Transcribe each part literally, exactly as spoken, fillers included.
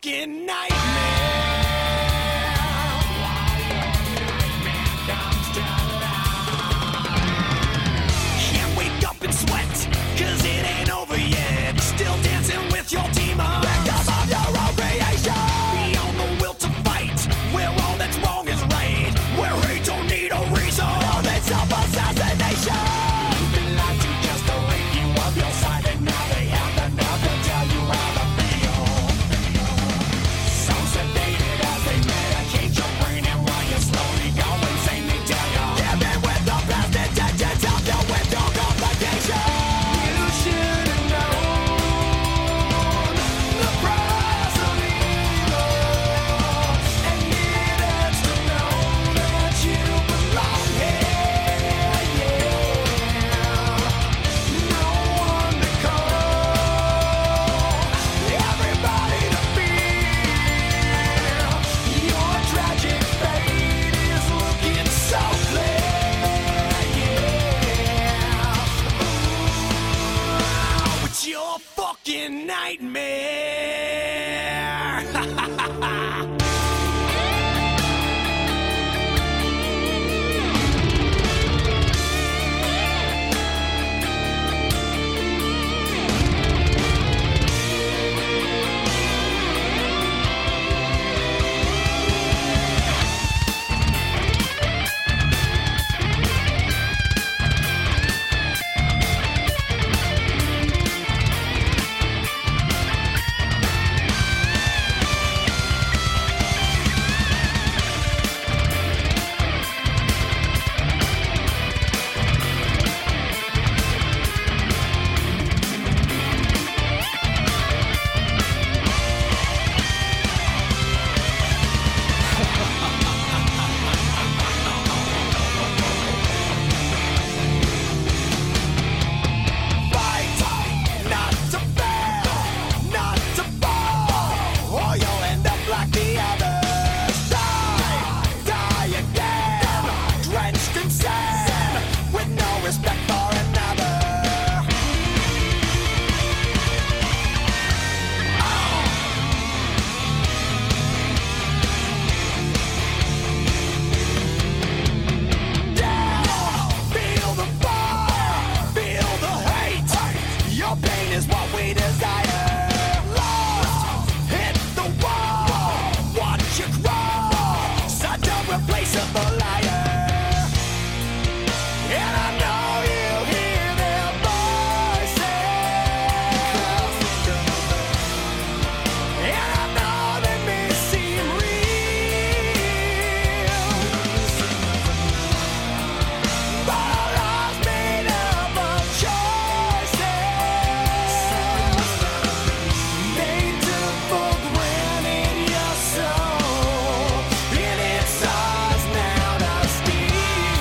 fucking nightmare. Can't wake up and sweat, cause it ain't over yet. Still dancing with your demons. Victim of your own creation. Beyond the will to fight, where all that's wrong is right. Where hate don't need a reason. All that self-assassination. You've been lied to just to rid you of your side, and now they have the nerve to tell you how to feel. So sedated as they medicate your brain, and while you slowly go insane, they tell you give in with the best intentions, help you with your complications. You should have known the price of evil, and needed to know that you belong here. Yeah, no one to call, everybody to feel. Your tragic fate is looking so clear. Yeah, ooh, it's your fucking nightmare. Fight, not to fail, not to fall, or you'll end up like the others. Die, die again, drenched in sand, with no respect for another. Down, feel the fire, feel the hate. Your pain is what we desire. Lost, hit the wall, watch you crawl. Such a replaceable liar. And I know you hear their voices. And I know they may seem real, but our lives made up of choices. They took for granted your soul, and it's ours now to steal.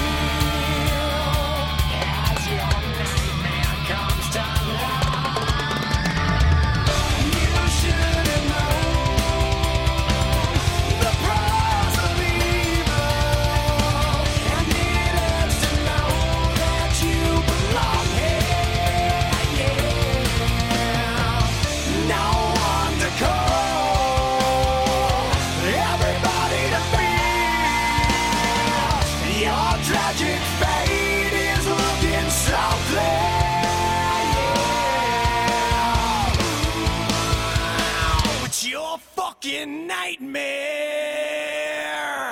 As your nightmare comes to life, you should have known the price of evil, and needed to know that you belong here. Yeah, no one to call, everybody to feel. Your tragic fate is looking so clear. Yeah, it's your fucking nightmare.